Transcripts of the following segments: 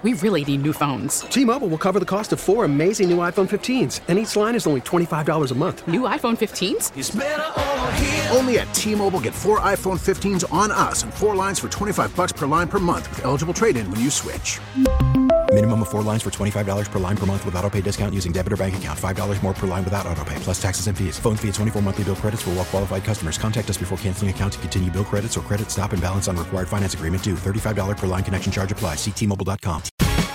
We really need new phones. T-Mobile will cover the cost of 4 amazing new iPhone 15s, and each line is only $25 a month. New iPhone 15s? It's better over here. Only at T-Mobile, get 4 iPhone 15s on us and 4 lines for $25 per line per month with eligible trade-in when you switch. Minimum of 4 lines for $25 per line per month with autopay discount using debit or bank account. $5 more per line without autopay, plus taxes and fees. Phone fee at 24 monthly bill credits for well-qualified customers. Contact us before canceling account to continue bill credits or credit stop and balance on required finance agreement due. $35 per line connection charge applies. See T-Mobile.com.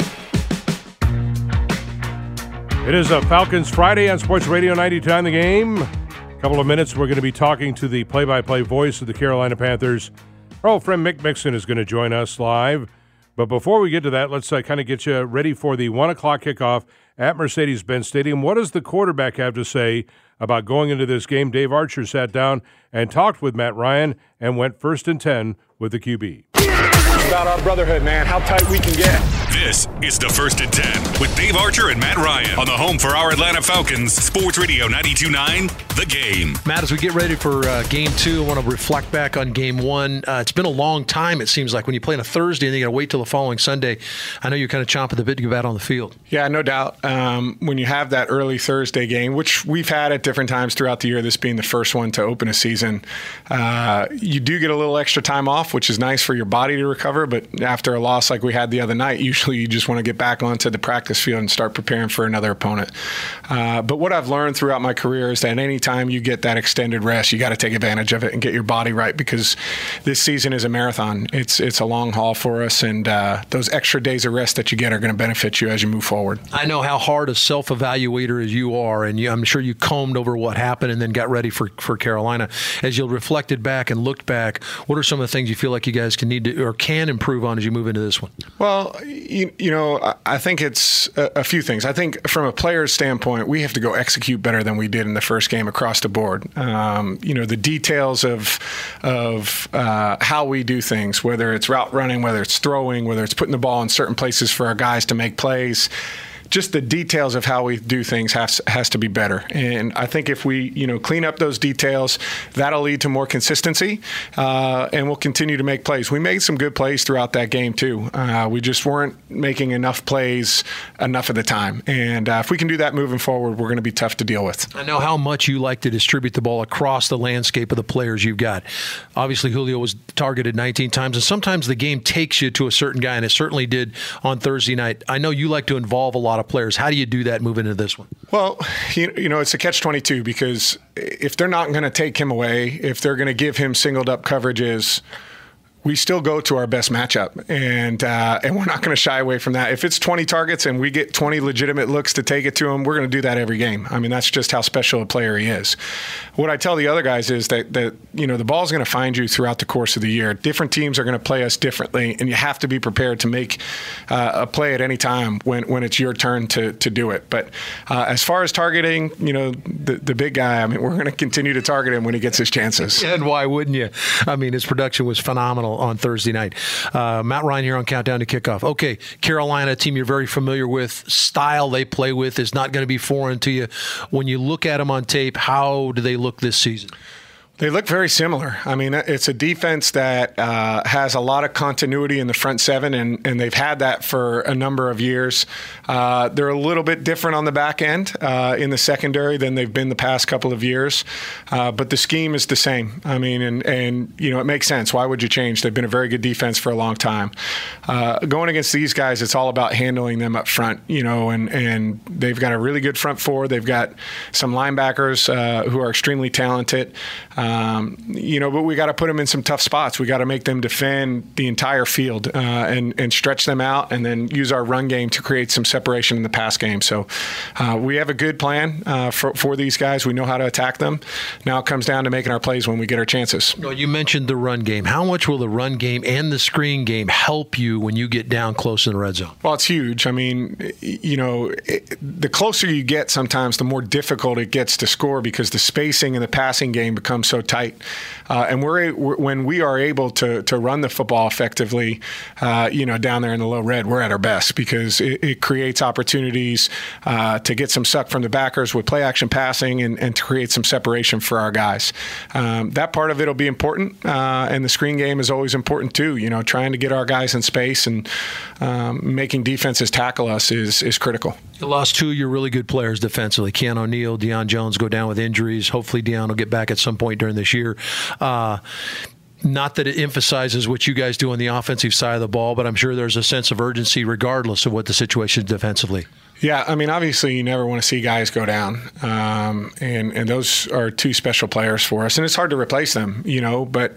It is a Falcons Friday on Sports Radio 92.9 The Game. A couple of minutes, we're going to be talking to the play-by-play voice of the Carolina Panthers. Our old friend Mick Mixon is going to join us live. But before we get to that, let's kind of get you ready for the 1 o'clock kickoff at Mercedes-Benz Stadium. What does the quarterback have to say about going into this game? Dave Archer sat down and talked with Matt Ryan and went 1st and 10 with the QB. It's about our brotherhood, man, how tight we can get. This is the 1st and 10 with Dave Archer and Matt Ryan on the home for our Atlanta Falcons, Sports Radio 92.9 The Game. Matt, as we get ready for Game 2, I want to reflect back on Game 1. It's been a long time, it seems like, when you play on a Thursday and then you got to wait till the following Sunday. I know you're kind of chomping the bit to get back on the field. Yeah, no doubt. When you have that early Thursday game, which we've had at different times throughout the year, this being the first one to open a season, you do get a little extra time off, which is nice for your body to recover. But after a loss like we had the other night, usually you just want to get back onto the practice field and start preparing for another opponent. But what I've learned throughout my career is that any time you get that extended rest, you got to take advantage of it and get your body right, because this season is a marathon. It's a long haul for us, and those extra days of rest that you get are going to benefit you as you move forward. I know how hard a self-evaluator as you are, and I'm sure you combed over what happened and then got ready for Carolina. As you reflected back and looked back, what are some of the things you feel like you guys can improve on as you move into this one? Well, you know, I think it's a few things. I think from a player's standpoint, we have to go execute better than we did in the first game across the board. You know, the details of how we do things, whether it's route running, whether it's throwing, whether it's putting the ball in certain places for our guys to make plays. Just the details of how we do things has to be better. And I think if we, clean up those details, that'll lead to more consistency, and we'll continue to make plays. We made some good plays throughout that game, too. We just weren't making enough plays enough of the time. And if we can do that moving forward, we're going to be tough to deal with. I know how much you like to distribute the ball across the landscape of the players you've got. Obviously, Julio was targeted 19 times, and sometimes the game takes you to a certain guy, and it certainly did on Thursday night. I know you like to involve a lot of players. How do you do that moving into this one? Well, it's a catch-22, because if they're not going to take him away, if they're going to give him singled up coverages, we still go to our best matchup, and we're not going to shy away from that. If it's 20 targets and we get 20 legitimate looks to take it to him, we're going to do that every game. I mean, that's just how special a player he is. What I tell the other guys is that the ball's going to find you throughout the course of the year. Different teams are going to play us differently, and you have to be prepared to make a play at any time when it's your turn to do it. But as far as targeting, the big guy, I mean, we're going to continue to target him when he gets his chances. And why wouldn't you? I mean, his production was phenomenal on Thursday night. Matt Ryan here on Countdown to Kickoff. Okay, Carolina, a team you're very familiar with. Style they play with is not going to be foreign to you. When you look at them on tape, how do they look this season? They look very similar. I mean, it's a defense that has a lot of continuity in the front seven, and they've had that for a number of years. They're a little bit different on the back end in the secondary than they've been the past couple of years, but the scheme is the same. I mean, and it makes sense. Why would you change? They've been a very good defense for a long time. Going against these guys, it's all about handling them up front, and they've got a really good front four. They've got some linebackers who are extremely talented. But we got to put them in some tough spots. We got to make them defend the entire field and stretch them out, and then use our run game to create some separation in the pass game. So we have a good plan for these guys. We know how to attack them. Now it comes down to making our plays when we get our chances. You mentioned the run game. How much will the run game and the screen game help you when you get down close in the red zone? Well, it's huge. I mean, the closer you get, sometimes the more difficult it gets to score, because the spacing in the passing game becomes so so tight. And when we are able to run the football effectively, down there in the low red, we're at our best because it creates opportunities to get some suck from the backers with play action passing and to create some separation for our guys. That part of it will be important, and the screen game is always important too. Trying to get our guys in space and making defenses tackle us is critical. You lost two of your really good players defensively. Keon O'Neal, Deion Jones go down with injuries. Hopefully Deion will get back at some point during this year. Not that it emphasizes what you guys do on the offensive side of the ball, but I'm sure there's a sense of urgency regardless of what the situation is defensively. Yeah, I mean, obviously you never want to see guys go down, and those are two special players for us, and it's hard to replace them, but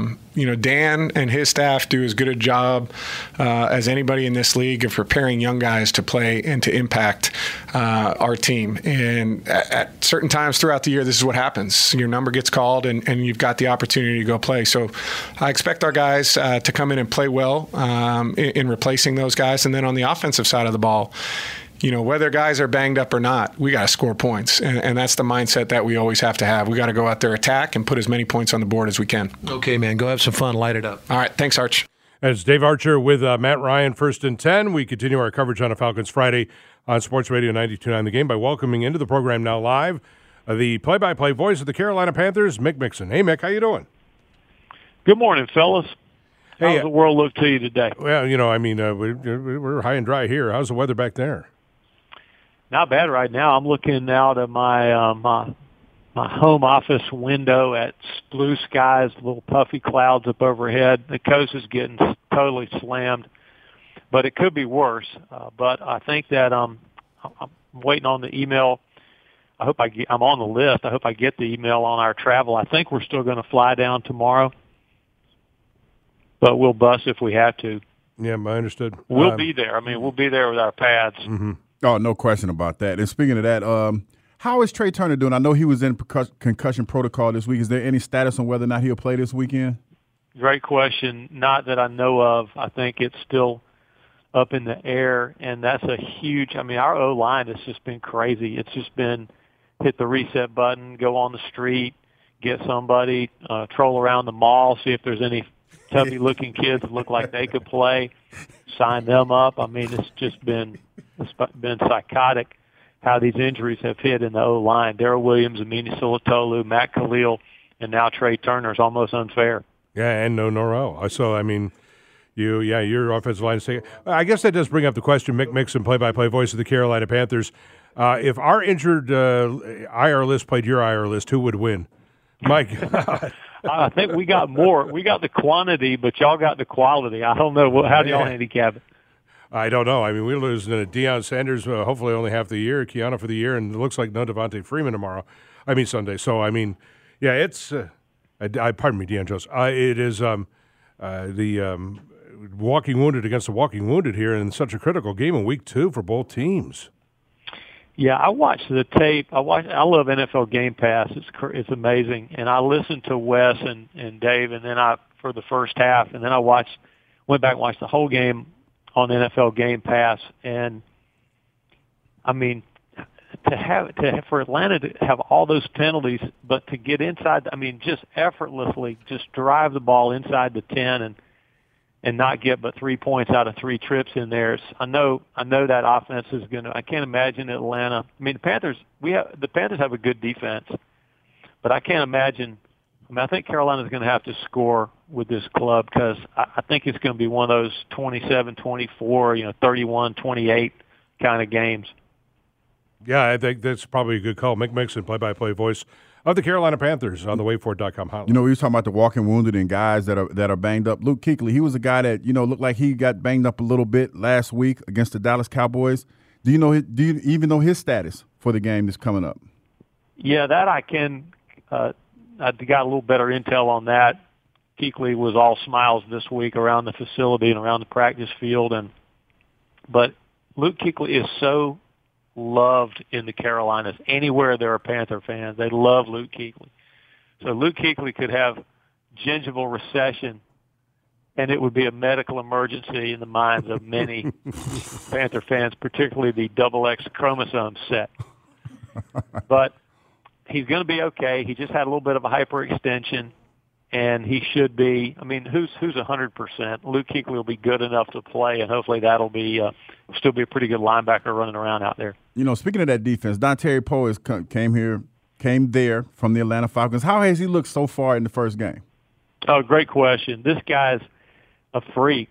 Dan and his staff do as good a job as anybody in this league of preparing young guys to play and to impact our team. And at certain times throughout the year, this is what happens. Your number gets called, and you've got the opportunity to go play. So I expect our guys to come in and play well in replacing those guys. And then on the offensive side of the ball, whether guys are banged up or not, we got to score points. And that's the mindset that we always have to have. We got to go out there, attack, and put as many points on the board as we can. Okay, man. Go have some fun. Light it up. All right. Thanks, Arch. As Dave Archer with Matt Ryan, 1st and 10. We continue our coverage on a Falcons Friday on Sports Radio 92.9 The Game by welcoming into the program now live the play-by-play voice of the Carolina Panthers, Mick Mixon. Hey, Mick, how you doing? Good morning, fellas. How's the world look to you today? Well, we're high and dry here. How's the weather back there? Not bad right now. I'm looking out of my my home office window at blue skies, little puffy clouds up overhead. The coast is getting totally slammed, but it could be worse. But I think that I'm waiting on the email. I'm on the list. I hope I get the email on our travel. I think we're still going to fly down tomorrow, but we'll bus if we have to. Yeah, I understood. We'll be there. I mean, we'll be there with our pads. Mm-hmm. Oh, no question about that. And speaking of that, how is Trey Turner doing? I know he was in concussion protocol this week. Is there any status on whether or not he'll play this weekend? Great question. Not that I know of. I think it's still up in the air, and that's a huge – our O-line has just been crazy. It's just been hit the reset button, go on the street, get somebody, troll around the mall, see if there's any tubby-looking kids that look like they could play, sign them up. It's just been – it's been psychotic how these injuries have hit in the O-line. Darrell Williams, Amini Sulatolu, Matt Khalil, and now Trey Turner is almost unfair. Yeah, and no Norrell. So, your offensive line is I guess that does bring up the question, Mick Mixon, play-by-play voice of the Carolina Panthers. If our injured IR list played your IR list, who would win? My God. I think we got more. We got the quantity, but y'all got the quality. I don't know. How do y'all handicap it? I don't know. We're losing Deion Sanders, hopefully only half the year, Keanu for the year, and it looks like no Devontae Freeman Sunday. So, it's pardon me, Deion Jones. It is the walking wounded against the walking wounded here in such a critical game in week 2 for both teams. Yeah, I watched the tape. I love NFL Game Pass. It's amazing. And I listened to Wes and Dave, and then for the first half, and then I went back and watched the whole game on NFL Game Pass, and for Atlanta to have all those penalties, but to get inside, just effortlessly just drive the ball inside the 10 and not get but 3 points out of 3 trips in there. I know that offense is going to. I can't imagine Atlanta. The Panthers have a good defense, but I can't imagine. I think Carolina's going to have to score with this club because I think it's going to be one of those 27-24, 31-28 kind of games. Yeah, I think that's probably a good call. Mick Mixon, play-by-play voice of the Carolina Panthers on the WaveFord.com hotline. We were talking about the walking wounded and guys that are banged up. Luke Kuechly, he was a guy that looked like he got banged up a little bit last week against the Dallas Cowboys. Do you even know his status for the game that's coming up? Yeah, that I can. I got a little better intel on that. Kuechly was all smiles this week around the facility and around the practice field, but Luke Kuechly is so loved in the Carolinas. Anywhere there are Panther fans, they love Luke Kuechly. So Luke Kuechly could have gingival recession, and it would be a medical emergency in the minds of many Panther fans, particularly the XX chromosome set. But he's going to be okay. He just had a little bit of a hyperextension, and he should be. I mean, who's 100%? Luke Kuechly will be good enough to play, and hopefully that'll be still be a pretty good linebacker running around out there. You know, speaking of that defense, Dontari Poe came there from the Atlanta Falcons. How has he looked so far in the first game? Oh, great question. This guy's a freak,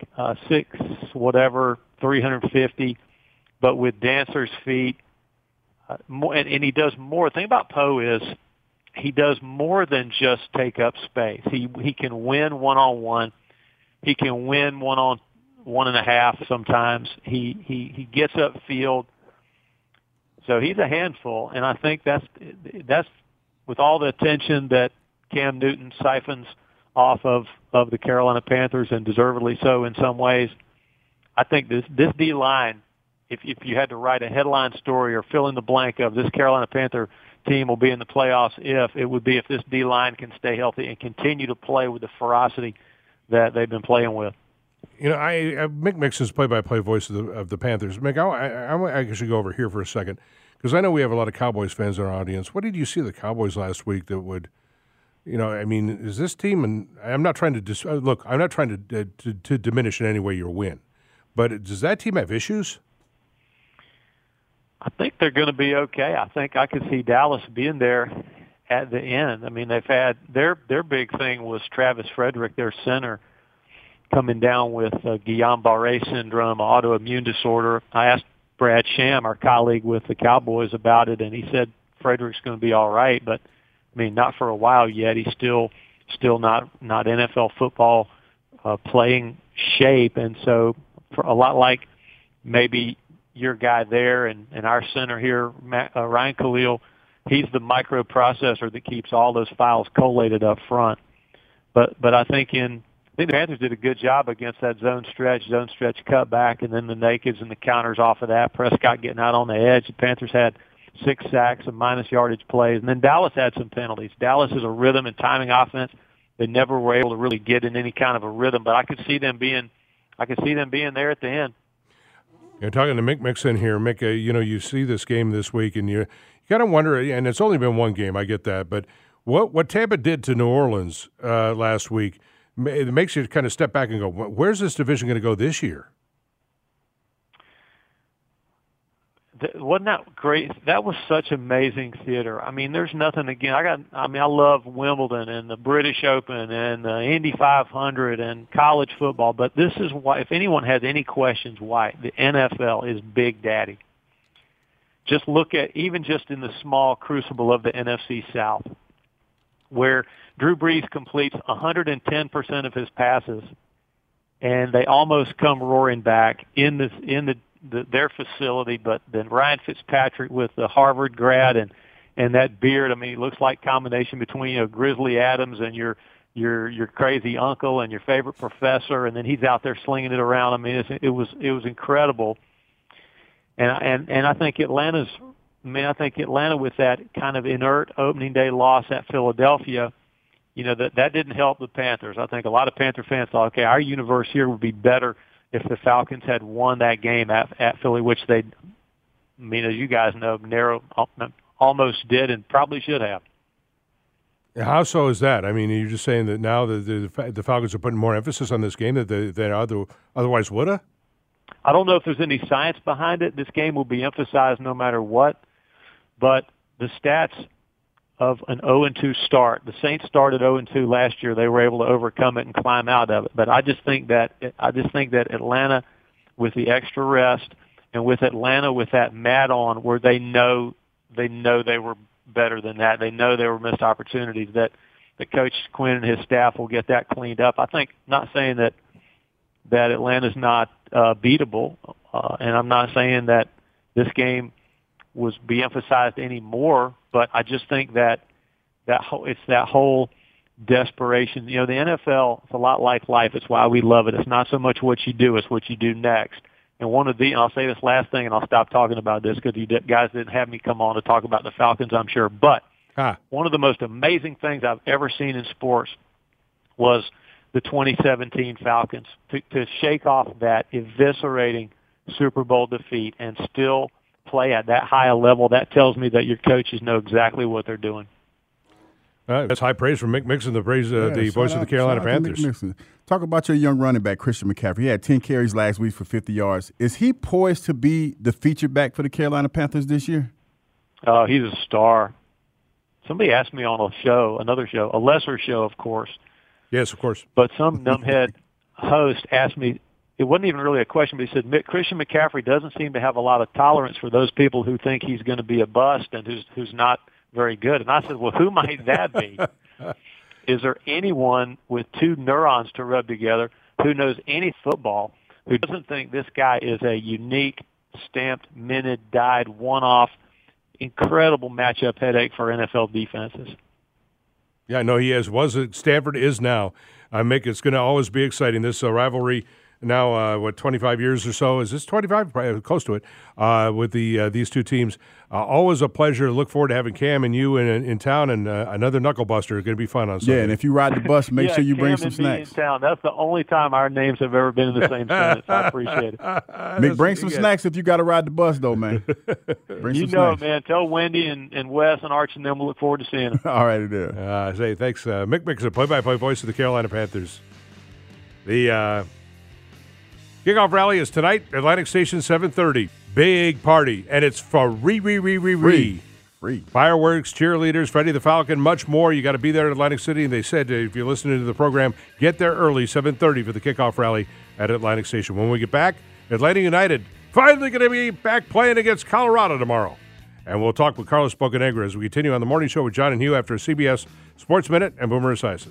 350, but with dancer's feet. And he does more. The thing about Poe is he does more than just take up space. He can win one-on-one. He can win one-on-1.5 sometimes. He gets upfield. So he's a handful, and I think that's with all the attention that Cam Newton siphons off of the Carolina Panthers, and deservedly so in some ways. I think this D-line, if you had to write a headline story or fill in the blank of this Carolina Panther team will be in the playoffs, it would be if this D-line can stay healthy and continue to play with the ferocity that they've been playing with. You know, Mick Mixon's play-by-play voice of the Panthers. Mick, I should go over here for a second because I know we have a lot of Cowboys fans in our audience. What did you see of the Cowboys last week that would, you know, I mean, is this team, and I'm not trying to look, I'm not trying to diminish in any way your win, but does that team have issues? I think they're going to be okay. I think I could see Dallas being there at the end. I mean, they've had their big thing was Travis Frederick, their center, coming down with Guillain-Barré syndrome, autoimmune disorder. I asked Brad Sham, our colleague with the Cowboys, about it, and he said Frederick's going to be all right, but I mean, not for a while yet. He's still not NFL football playing shape, and so for a lot like maybe your guy there and our center here, Ryan Khalil, he's the microprocessor that keeps all those files collated up front. But I think the Panthers did a good job against that zone stretch cutback, and then the nakeds and the counters off of that. Prescott getting out on the edge. The Panthers had 6 sacks and minus yardage plays, and then Dallas had some penalties. Dallas is a rhythm and timing offense. They never were able to really get in any kind of a rhythm, but I could see them being there at the end. You're talking to Mick Mixon here. Mick, you know, you see this game this week, and you got to wonder, and it's only been one game, I get that, but what Tampa did to New Orleans last week, it makes you kind of step back and go, where's this division going to go this year? Wasn't that great? That was such amazing theater. I mean, there's nothing again. I love Wimbledon and the British Open and the Indy 500 and college football, but this is why, if anyone has any questions why, the NFL is Big Daddy. Just look at, even just in the small crucible of the NFC South, where Drew Brees completes 110% of his passes, and they almost come roaring back in their facility, but then Ryan Fitzpatrick with the Harvard grad and that beard, I mean, it looks like a combination between Grizzly Adams and your crazy uncle and your favorite professor, and then he's out there slinging it around. I mean, it was incredible. And I think Atlanta with that kind of inert opening day loss at Philadelphia, you know, that didn't help the Panthers. I think a lot of Panther fans thought, okay, our universe here would be better if the Falcons had won that game at Philly, which they, I mean, as you guys know, almost did and probably should have. How so is that? I mean, you're just saying that now the Falcons are putting more emphasis on this game that they otherwise would have? I don't know if there's any science behind it. This game will be emphasized no matter what, but the stats of an 0-2 start. The Saints started 0-2 last year. They were able to overcome it and climb out of it. But I just think that Atlanta, with the extra rest, and with Atlanta with that mat on, where they know they were better than that. They know there were missed opportunities. That Coach Quinn and his staff will get that cleaned up. I think, not saying that Atlanta's not beatable, and I'm not saying that this game was be emphasized anymore, but I just think that it's that whole desperation. You know, the NFL, it's a lot like life. It's why we love it. It's not so much what you do, it's what you do next. And and I'll say this last thing, and I'll stop talking about this because you guys didn't have me come on to talk about the Falcons, I'm sure. But one of the most amazing things I've ever seen in sports was the 2017 Falcons. To shake off that eviscerating Super Bowl defeat and still play at that high a level, that tells me that your coaches know exactly what they're doing. That's high praise from Mick Mixon, the voice of the Carolina Panthers. Talk about your young running back, Christian McCaffrey. He had 10 carries last week for 50 yards. Is he poised to be the featured back for the Carolina Panthers this year? Oh, he's a star. Somebody asked me on another show, a lesser show, of course. Yes, of course. But some numbhead host asked me, it wasn't even really a question, but he said, Christian McCaffrey doesn't seem to have a lot of tolerance for those people who think he's going to be a bust and who's not very good. And I said, well, who might that be? Is there anyone with two neurons to rub together who knows any football who doesn't think this guy is a unique, stamped, minted, dyed, one-off, incredible matchup headache for NFL defenses? Yeah, no, he was at Stanford, is now. Mick, it's going to always be exciting. This rivalry now, 25 years or so? Is this 25? Probably close to it. With these two teams, always a pleasure. Look forward to having Cam and you in town, and another knuckle buster. Going to be fun on Sunday. Yeah, and if you ride the bus, make sure you Cam bring some and snacks. Me in town. That's the only time our names have ever been in the same sentence. I appreciate it. Mick, bring some snacks if you got to ride the bus, though, man. You know it, man. Tell Wendy and Wes and Arch and them we'll look forward to seeing them. All right, there. Say thanks, Mick Mixon, play-by-play voice of the Carolina Panthers. The kickoff rally is tonight, Atlantic Station, 7:30. Big party, and it's free. Fireworks, cheerleaders, Freddie the Falcon, much more. You got to be there at Atlantic City, and they said if you're listening to the program, get there early, 7:30 for the kickoff rally at Atlantic Station. When we get back, Atlanta United finally going to be back playing against Colorado tomorrow. And we'll talk with Carlos Bocanegra as we continue on the morning show with John and Hugh after a CBS Sports Minute and Boomer Esiason.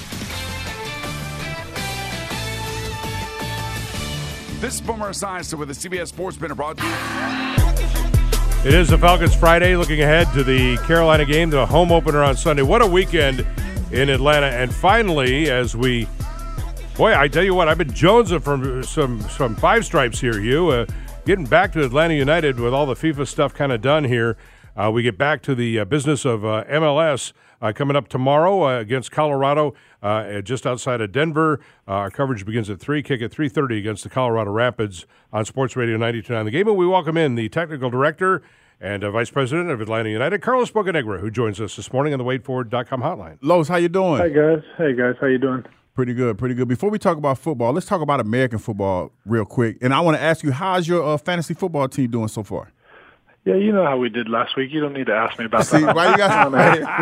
This is Boomer Esiason with the CBS Sports Minute brought to you. It is the Falcons Friday, looking ahead to the Carolina game, the home opener on Sunday. What a weekend in Atlanta. And finally, I tell you what, I've been jonesing from some five stripes here, Hugh. Getting back to Atlanta United with all the FIFA stuff kind of done here. We get back to the business of MLS coming up tomorrow against Colorado just outside of Denver. Our coverage begins at 3, kick at 3:30 against the Colorado Rapids on Sports Radio 92.9 The Game. And we welcome in the technical director and vice president of Atlanta United, Carlos Bocanegra, who joins us this morning on the WadeFord.com hotline. Los, how you doing? Hey, guys. How you doing? Pretty good. Before we talk about football, let's talk about American football real quick. And I want to ask you, how's your fantasy football team doing so far? Yeah, you know how we did last week. You don't need to ask me about that. Why you got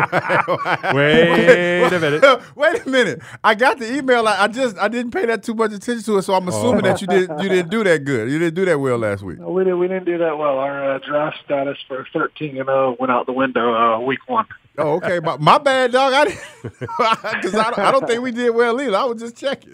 Wait a minute. Wait a minute. I got the email. I didn't pay that too much attention to it, so I'm assuming that you didn't do that good. You didn't do that well last week. No, we didn't do that well. Our draft status for 13-0 went out the window week 1. Oh, okay. My bad, dog. Because I don't think we did well either. I was just checking.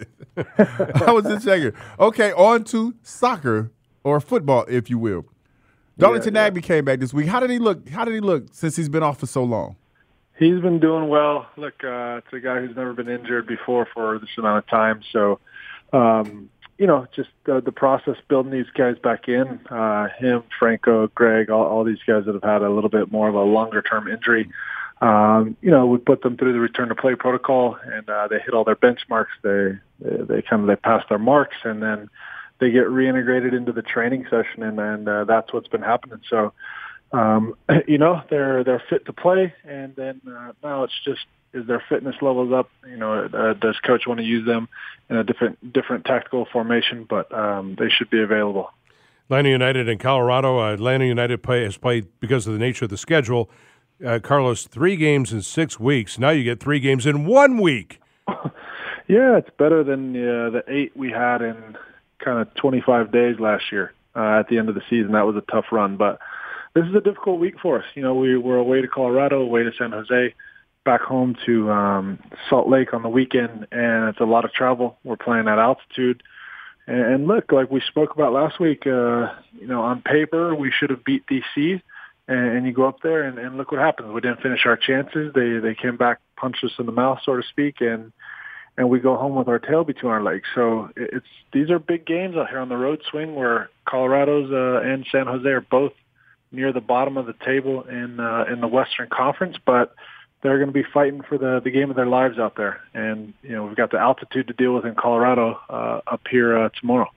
Okay, on to soccer or football, if you will. Darlington Nagbe came back this week. How did he look since he's been off for so long? He's been doing well. Look, it's a guy who's never been injured before for this amount of time. So, just the process building these guys back in, him, Franco, Greg, all these guys that have had a little bit more of a longer-term injury. We put them through the return to play protocol, and they hit all their benchmarks. They passed their marks, and then they get reintegrated into the training session, and that's what's been happening. So, they're fit to play, and then now it's just, is their fitness levels up? Does coach want to use them in a different tactical formation? But they should be available. Atlanta United and Colorado. Atlanta United has played, because of the nature of the schedule, Carlos, 3 games in 6 weeks. Now you get 3 games in 1 week. Yeah, it's better than the 8 we had in kind of 25 days last year at the end of the season. That was a tough run, but this is a difficult week for us. We were away to Colorado, away to San Jose, back home to Salt Lake on the weekend, and it's a lot of travel. We're playing at altitude. And look, like we spoke about last week, on paper, we should have beat DC, and you go up there and look what happens. We didn't finish our chances. They came back, punched us in the mouth, so to speak, and we go home with our tail between our legs. So these are big games out here on the road swing, where Colorado's and San Jose are both near the bottom of the table in the Western Conference, but they're going to be fighting for the game of their lives out there. And we've got the altitude to deal with in Colorado up here tomorrow.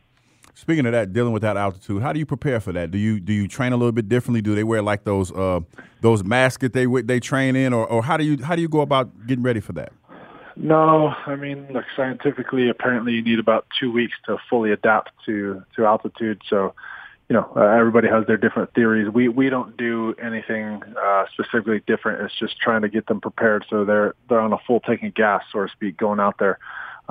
Speaking of that, dealing with that altitude, how do you prepare for that? Do you train a little bit differently? Do they wear like those masks that they train in, or how do you go about getting ready for that? No, I mean, look, scientifically, apparently you need about 2 weeks to fully adapt to altitude. So, everybody has their different theories. We don't do anything specifically different. It's just trying to get them prepared so they're on a full tank of gas, so to speak, going out there.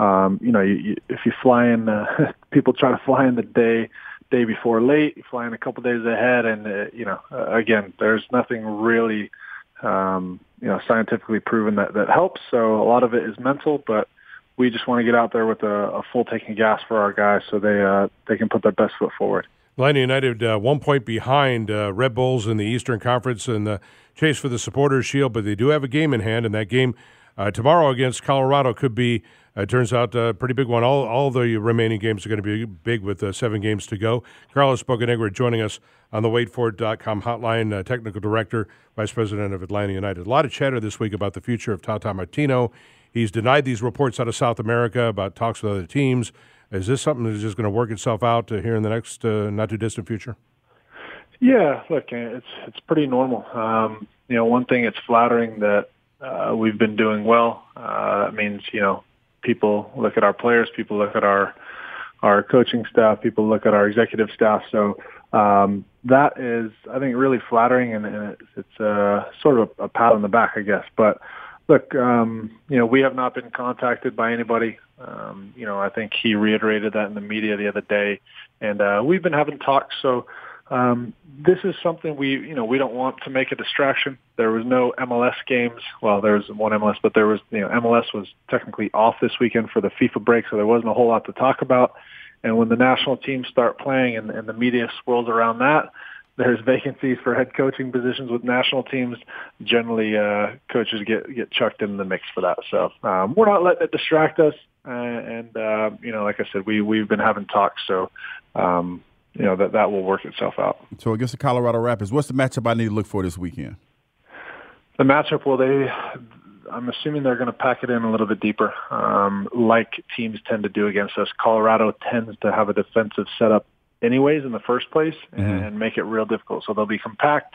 If you fly in, people try to fly in the day before late. You fly in a couple days ahead, and again, there's nothing really scientifically proven that helps. So a lot of it is mental, but we just want to get out there with a full tank of gas for our guys so they can put their best foot forward. Atlanta United 1 point behind Red Bulls in the Eastern Conference in the chase for the Supporters Shield, but they do have a game in hand, and that game tomorrow against Colorado could be, turns out, a pretty big one. All the remaining games are going to be big with 7 games to go. Carlos Bocanegra joining us on the WadeFord.com hotline, Technical Director, Vice President of Atlanta United. A lot of chatter this week about the future of Tata Martino. He's denied these reports out of South America about talks with other teams. Is this something that's just going to work itself out here in the next not-too-distant future? Yeah, look, it's pretty normal. One thing, it's flattering that we've been doing well. That means, people look at our players, people look at our coaching staff, people look at our executive staff. So that is, I think, really flattering, and it's sort of a pat on the back, I guess. But look, we have not been contacted by anybody. I think he reiterated that in the media the other day, and we've been having talks. So this is something we don't want to make a distraction. There was no MLS games. Well, there was one MLS, but there was, MLS was technically off this weekend for the FIFA break, so there wasn't a whole lot to talk about. And when the national teams start playing and the media swirls around that, there's vacancies for head coaching positions with national teams. Generally, coaches get chucked in the mix for that. So we're not letting it distract us. Like I said, we've been having talks. So, that will work itself out. So against the Colorado Rapids, what's the matchup I need to look for this weekend? The matchup, I'm assuming they're going to pack it in a little bit deeper, like teams tend to do against us. Colorado tends to have a defensive setup anyways in the first place and make it real difficult. So they'll be compact.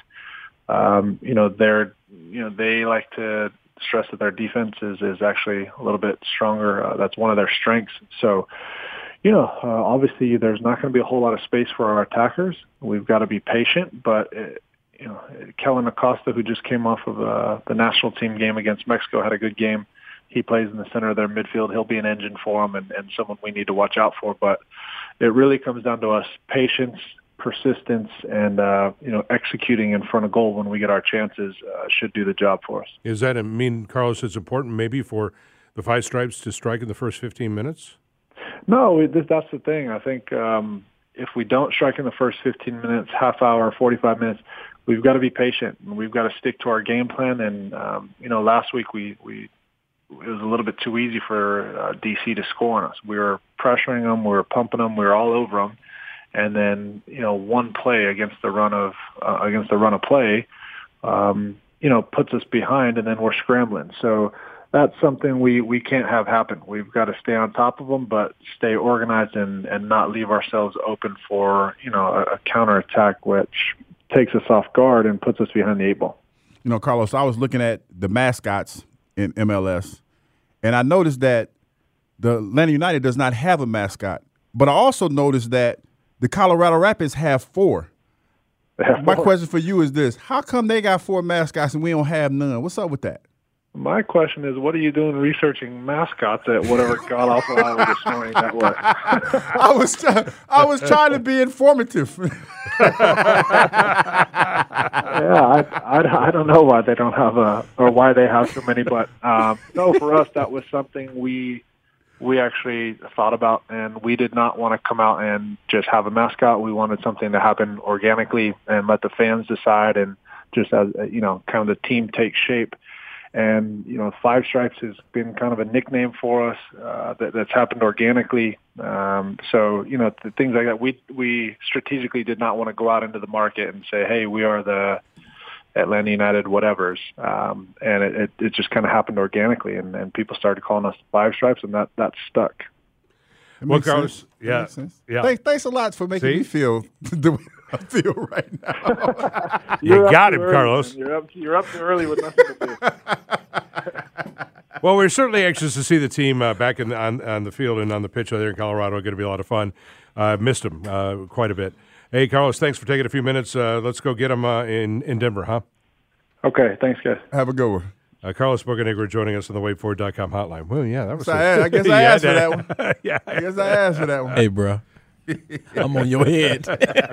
They like to stress that their defense is actually a little bit stronger. That's one of their strengths. So, obviously there's not going to be a whole lot of space for our attackers. We've got to be patient, but Kellen Acosta, who just came off of the national team game against Mexico, had a good game. He plays in the center of their midfield. He'll be an engine for them and someone we need to watch out for. But it really comes down to us patience, persistence, and executing in front of goal when we get our chances should do the job for us. Does that mean, Carlos, it's important maybe for the Five Stripes to strike in the first 15 minutes? No, that's the thing. I think if we don't strike in the first 15 minutes, half hour, 45 minutes, we've got to be patient and we've got to stick to our game plan. And last week it was a little bit too easy for DC to score on us. We were pressuring them, we were pumping them, we were all over them, and then one play against the run of play, puts us behind, and then we're scrambling. So that's something we can't have happen. We've got to stay on top of them, but stay organized and not leave ourselves open for a counterattack, which takes us off guard and puts us behind the 8 ball. Carlos, I was looking at the mascots in MLS, and I noticed that the Atlanta United does not have a mascot. But I also noticed that the Colorado Rapids have 4. My question for you is this: how come they got 4 mascots and we don't have none? What's up with that? My question is, what are you doing researching mascots at whatever god awful hour this morning that was? I was trying to be informative. Yeah, I don't know why they don't have or why they have so many, but no, for us that was something we actually thought about, and we did not want to come out and just have a mascot. We wanted something to happen organically and let the fans decide, and just as kind of the team take shape. And, Five Stripes has been kind of a nickname for us that's happened organically. So, the things like that, we strategically did not want to go out into the market and say, hey, we are the Atlanta United whatevers. And it just kind of happened organically, and people started calling us Five Stripes, and that stuck. Well, Carlos, yeah. Thanks a lot for making me feel the way I feel right now. You got him, Carlos. You're up too early with nothing to do. Well, we're certainly anxious to see the team back on the field and on the pitch there in Colorado. Going to be a lot of fun. Missed them quite a bit. Hey, Carlos, thanks for taking a few minutes. Let's go get them in Denver, huh? Okay, thanks, guys. Have a good one. Carlos Bocanegra joining us on the WaitFor.com hotline. Well, yeah, that was. I guess I asked for that one. Yeah, I guess I asked for that one. Hey, bro, I'm on your head.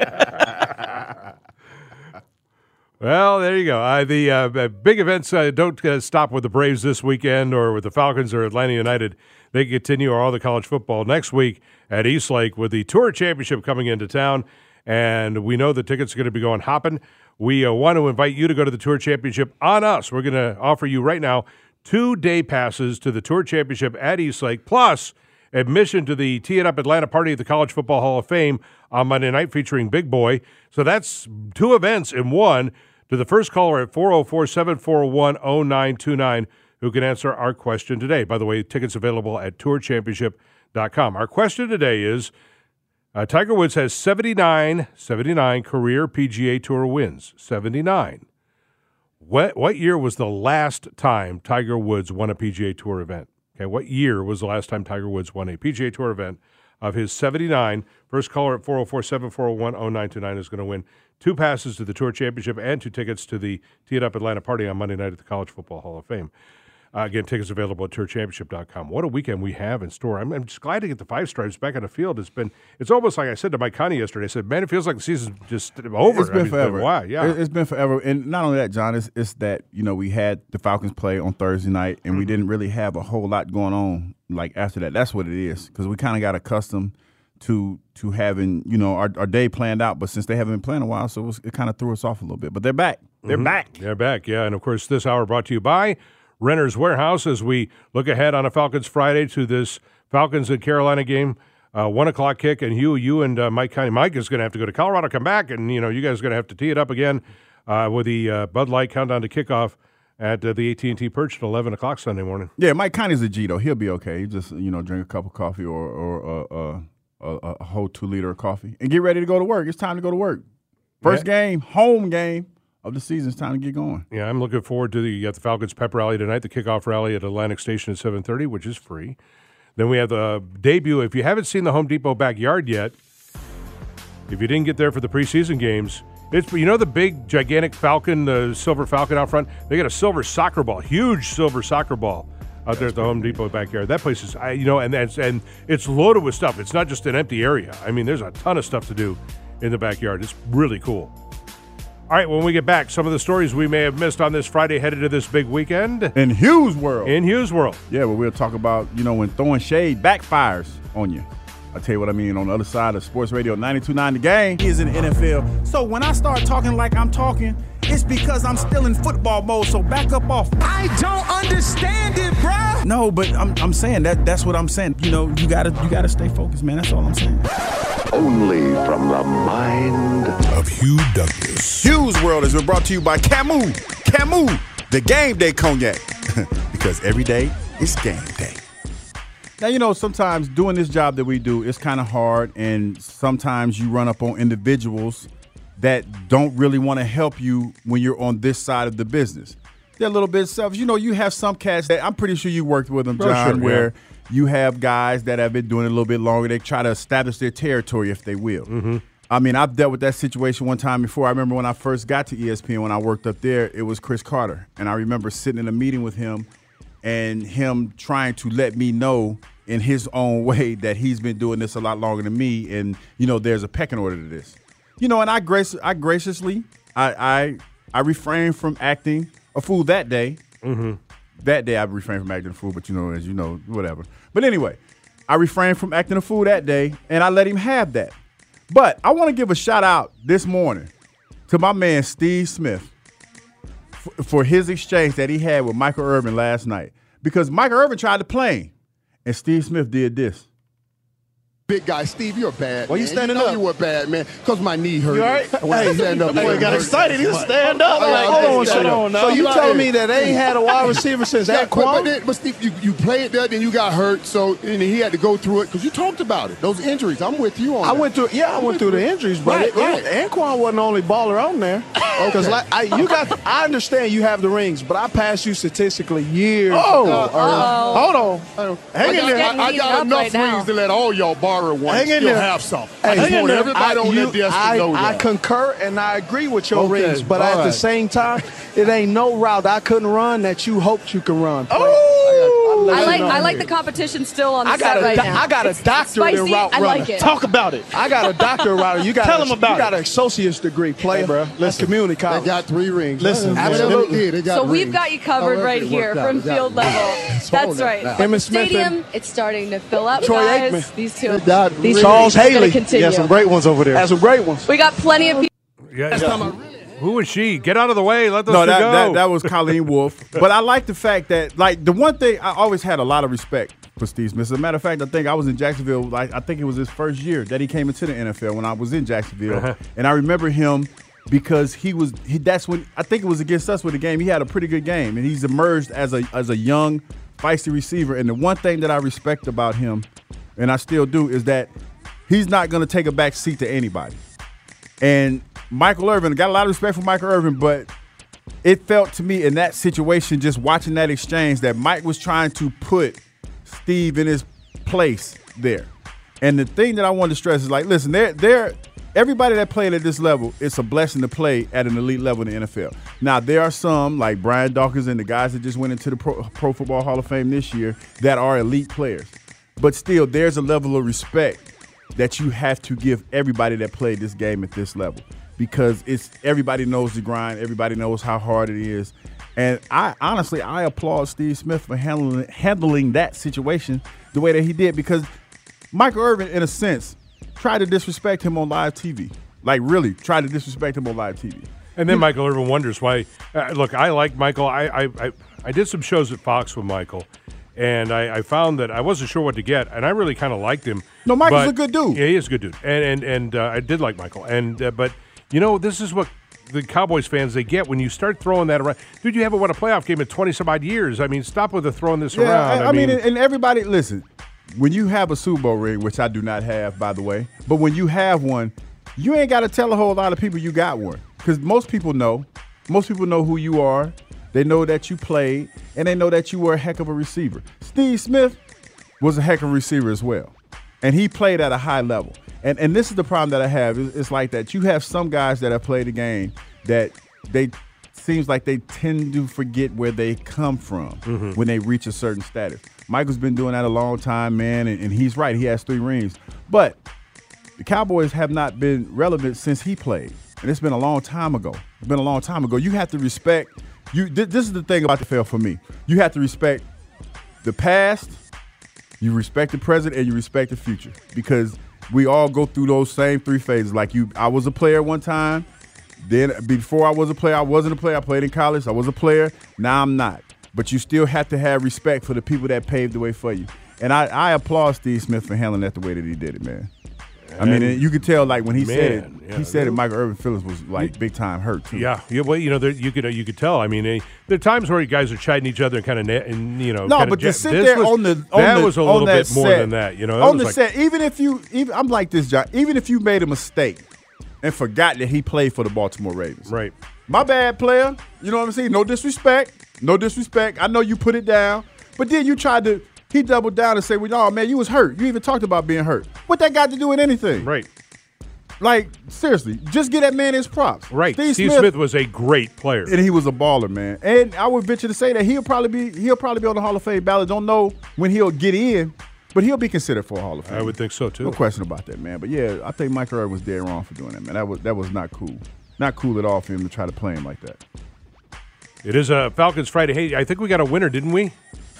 Well, there you go. The big events don't stop with the Braves this weekend or with the Falcons or Atlanta United. They continue all the college football next week at Eastlake with the Tour Championship coming into town. And we know the tickets are going to be going hopping. We want to invite you to go to the Tour Championship on us. We're going to offer you right now 2-day passes to the Tour Championship at Eastlake, plus admission to the Tee It Up Atlanta party at the College Football Hall of Fame on Monday night featuring Big Boy. So that's 2 events in one. To the first caller at 404-741-0929 who can answer our question today. By the way, tickets available at tourchampionship.com. Our question today is, Tiger Woods has 79 career PGA Tour wins. 79. What year was the last time Tiger Woods won a PGA Tour event? Okay, what year was the last time Tiger Woods won a PGA Tour event? Of his 79, first caller at 404-741-0929 is going to win 2 passes to the Tour Championship and 2 tickets to the Tee It Up Atlanta party on Monday night at the College Football Hall of Fame. Again, tickets available at tourchampionship.com. What a weekend we have in store. I'm just glad to get the 5 Stripes back on the field. It's almost like I said to Mike Connie yesterday. I said, man, it feels like the season's just over. It's been forever. Why? Yeah. It's been forever. And not only that, John, it's that, we had the Falcons play on Thursday night, and we didn't really have a whole lot going on like after that. That's what it is, because we kind of got accustomed to having, our day planned out. But since they haven't been playing a while, so it kind of threw us off a little bit. But they're back. They're back. They're back, yeah. And, of course, this hour brought to you by Renter's Warehouse as we look ahead on a Falcons Friday to this Falcons and Carolina game, 1 o'clock kick. And you and Mike Connie. Mike is going to have to go to Colorado, come back, and, you guys are going to have to tee it up again with the Bud Light countdown to kickoff at the AT&T Perch at 11 o'clock Sunday morning. Yeah, Mike Connie's a G, though. He'll be okay. He just, drink a cup of coffee or a whole 2-liter of coffee and get ready to go to work. It's time to go to work. First game, home game of the season. It's time to get going. Yeah, I'm looking forward to the Falcons pep rally tonight, the kickoff rally at Atlantic Station at 7:30, which is free. Then we have the debut. If you haven't seen the Home Depot backyard yet, if you didn't get there for the preseason games, it's the big, gigantic Falcon, the silver Falcon out front. They got a silver soccer ball, huge silver soccer ball out there at the Home Depot backyard. That place is, and it's loaded with stuff. It's not just an empty area. I mean, there's a ton of stuff to do in the backyard. It's really cool. All right, when we get back, some of the stories we may have missed on this Friday headed to this big weekend. In Hughes World. Yeah, but we'll talk about, when throwing shade backfires on you. I'll tell you what I mean on the other side of Sports Radio 92.9 The Game. He is in the NFL. So when I start talking like I'm talking, it's because I'm still in football mode, so back up off. I don't understand it, bro. No, but I'm saying that's what I'm saying. You gotta stay focused, man. That's all I'm saying. Only from the mind of Hugh Douglas. Hughes World has been brought to you by Camus. Camus, the game day cognac. Because every day is game day. Now, sometimes doing this job that we do, it's kind of hard, and sometimes you run up on individuals that don't really want to help you when you're on this side of the business. They're a little bit selfish. You have some cats that I'm pretty sure you worked with them, John, where you have guys that have been doing it a little bit longer. They try to establish their territory, if they will. Mm-hmm. I mean, I've dealt with that situation one time before. I remember when I first got to ESPN, when I worked up there, it was Chris Carter. And I remember sitting in a meeting with him and him trying to let me know in his own way that he's been doing this a lot longer than me. And, there's a pecking order to this. And I graciously refrained from acting a fool that day. Mm-hmm. That day I refrained from acting a fool, but whatever. But anyway, I refrained from acting a fool that day, and I let him have that. But I want to give a shout out this morning to my man Steve Smith for his exchange that he had with Michael Irvin last night. Because Michael Irvin tried to play him, and Steve Smith did this. big guy. Steve, you're bad. Why you standing up? up? You were bad, man. Because my knee hurt. You all right? Hey, stand up. Boy, got excited. He stand up. Hold on now. So you telling me that they ain't had a wide receiver since Anquan? But Steve, you played there, then you got hurt, so and he had to go through it because you talked about it. Those injuries. I'm with you on that. I went through the injuries, but Anquan wasn't the only baller on there. Because I understand you have the rings, but I passed you statistically years ago. Hold on. Hang in there. I got enough rings to let all y'all borrow one. Hang in there. Have some. Hey, I just want everybody on that desk to know that. I concur and I agree with your rings, but at the same time, it ain't no route I couldn't run that you hoped you could run. I like the competition still on the set right now. I got a doctorate in route running. I like it. Talk about it. I got a doctorate router. You got Tell them about it. You got an associate's degree, player. Bro, listen, community college. They got 3 rings. Listen, absolutely. So we've got you covered right here from field level. That's right. The stadium, it's starting to fill up, Troy guys. Aikman. These Charles Haley. Yeah, some great ones over there. Had some great ones. We got plenty of people. Who is she? Get out of the way. Let those No, two go. that was Colleen Wolfe. But I like the fact that, like, the one thing I always had a lot of respect for Steve Smith. As a matter of fact, I think I was in Jacksonville. Like, I think it was his first year that he came into the NFL when I was in Jacksonville, and I remember him because that's when I think it was against us with the game. He had a pretty good game, and he's emerged as a young, feisty receiver. And the one thing that I respect about him, and I still do, is that he's not going to take a back seat to anybody. And Michael Irvin, got a lot of respect for Michael Irvin, but it felt to me in that situation, just watching that exchange, that Mike was trying to put Steve in his place there. And the thing that I wanted to stress is, like, listen, everybody that played at this level, it's a blessing to play at an elite level in the NFL. Now, there are some, like Brian Dawkins and the guys that just went into the Pro Football Hall of Fame this year, that are elite players. But still, there's a level of respect that you have to give everybody that played this game at this level, because everybody knows the grind, everybody knows how hard it is. And I applaud Steve Smith for handling that situation the way that he did, because Michael Irvin, in a sense, tried to disrespect him on live TV. Like, really tried to disrespect him on live TV. And then Michael Irvin wonders why. Look, I like Michael. I did some shows at Fox with Michael, and I found that I wasn't sure what to get, and I really kind of liked him. No, Michael's a good dude. Yeah, he is a good dude, and I did like Michael. But you know, this is what the Cowboys fans, they get when you start throwing that around. Dude, you haven't won a playoff game in 20-some-odd years. I mean, stop with the throwing this around. I mean, and everybody, listen, when you have a Super Bowl ring, which I do not have, by the way, but when you have one, you ain't got to tell a whole lot of people you got one, because most people know who you are. They know that you played, and they know that you were a heck of a receiver. Steve Smith was a heck of a receiver as well, and he played at a high level. And this is the problem that I have. It's like that you have some guys that have played the game that seems like they tend to forget where they come from when they reach a certain status. Michael's been doing that a long time, man, and he's right. He has 3 rings. But the Cowboys have not been relevant since he played, and it's been a long time ago. It's been a long time ago. You have to respect – this is the thing about the NFL for me. You have to respect the past, you respect the present, and you respect the future, because – we all go through those same 3 phases. Like I was a player one time. Then before I was a player, I wasn't a player. I played in college. I was a player. Now I'm not. But you still have to have respect for the people that paved the way for you. And I applaud Steve Smith for handling that the way that he did it, man. I mean, you could tell, like, when he said it, he said it, Michael Irvin Phillips was, like, big time hurt, too. Yeah. Well, you know, you could tell. I mean, there are times where you guys are chiding each other and kind of, No, but to sit there that was a little bit more than that, you know. On the set, I'm like this, John, even if you made a mistake and forgot that he played for the Baltimore Ravens. Right. My bad, player. You know what I'm saying? No disrespect. I know you put it down. But then he doubled down and said, well, no, man, you was hurt. You even talked about being hurt. What that got to do with anything? Right. Like, seriously, just give that man his props. Right. Steve Smith was a great player. And he was a baller, man. And I would venture to say that he'll probably be on the Hall of Fame ballot. Don't know when he'll get in, but he'll be considered for a Hall of Fame. I would think so, too. No question about that, man. But, yeah, I think Michael Irvin was dead wrong for doing that, man. That was not cool. Not cool at all for him to try to play him like that. It is a Falcons Friday. Hey, I think we got a winner, didn't we?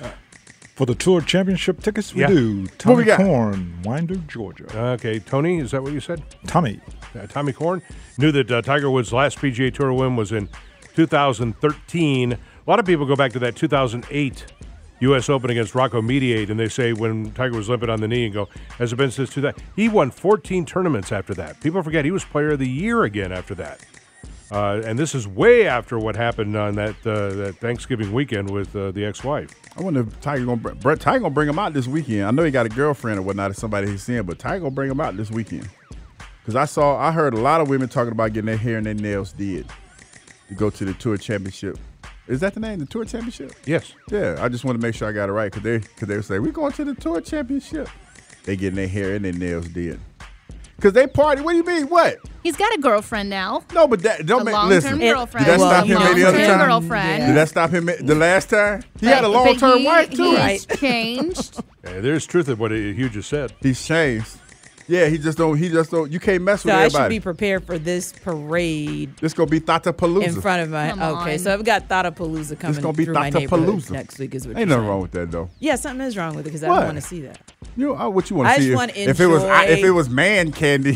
For the Tour Championship tickets, we Yeah. do. Tommy Korn, Winder, Georgia. Okay, Tony, is that what you said? Tommy. Tommy Korn knew that Tiger Woods' last PGA Tour win was in 2013. A lot of people go back to that 2008 U.S. Open against Rocco Mediate, and they say when Tiger was limping on the knee and go, has it been since 2000? He won 14 tournaments after that. People forget he was Player of the Year again after that. And this is way after what happened on that Thanksgiving weekend with the ex-wife. I wonder if Tiger gonna bring him out this weekend. I know he got a girlfriend or whatnot, or somebody he's seeing, but Tiger gonna bring him out this weekend. Because I heard a lot of women talking about getting their hair and their nails did to go to the Tour Championship. Is that the name, the Tour Championship? Yes. Yeah, I just want to make sure I got it right because they say, we're going to the Tour Championship. They getting their hair and their nails did. Because they party. What do you mean? What? He's got a girlfriend now. No, but that don't make long-term girlfriend. Did that stop him any other time? Girlfriend. Did that stop him the last time? He had a long-term wife too. He's changed. There's truth in what Hugh just said. He's changed. Yeah, he just don't. You can't mess with everybody. So I should be prepared for this parade. This gonna be Thatapalooza in front of my. Okay, so I've got Thatapalooza coming. It's gonna be through my neighborhood next week. Is what ain't nothing wrong with that though. Yeah, something is wrong with it because I don't want to see that. What you want to see? I just want to enjoy. If it was man candy.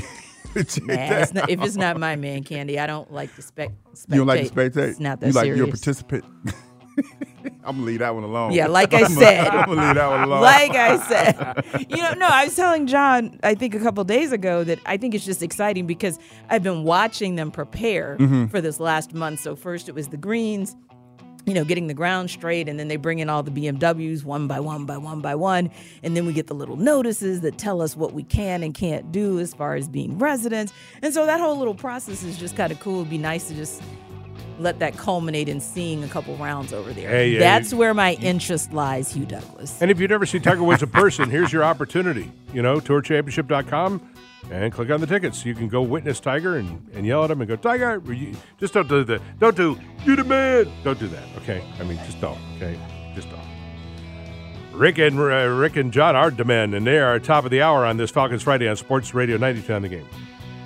If it's not my man candy, I don't like to spectate. You don't like to spectate? It's not that serious. You're a participant. I'm gonna leave that one alone. Yeah, like I said. I'm gonna leave that one alone. Like I said. No, I was telling John, I think a couple of days ago, that I think it's just exciting because I've been watching them prepare for this last month. So first it was the greens, getting the ground straight, and then they bring in all the BMWs one by one, and then we get the little notices that tell us what we can and can't do as far as being residents. And so that whole little process is just kind of cool. It'd be nice to just let that culminate in seeing a couple rounds over there. That's where my interest lies, Hugh Douglas. And if you've never seen Tiger Woods in person, here's your opportunity. TourChampionship.com, and click on the tickets. You can go witness Tiger and yell at him and go, Tiger, just don't do that. Don't do, you the man. Don't do that, okay? I mean, just don't, okay? Just don't. Rick and John are the men, and they are top of the hour on this Falcons Friday on Sports Radio 92 on the Game.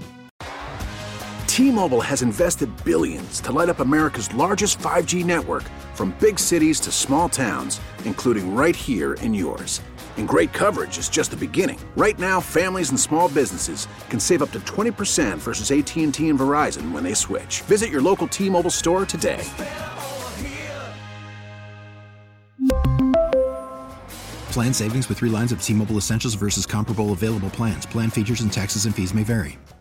T-Mobile has invested billions to light up America's largest 5G network, from big cities to small towns, including right here in yours. And great coverage is just the beginning. Right now, families and small businesses can save up to 20% versus AT&T and Verizon when they switch. Visit your local T-Mobile store today. Plan savings with 3 lines of T-Mobile Essentials versus comparable available plans. Plan features and taxes and fees may vary.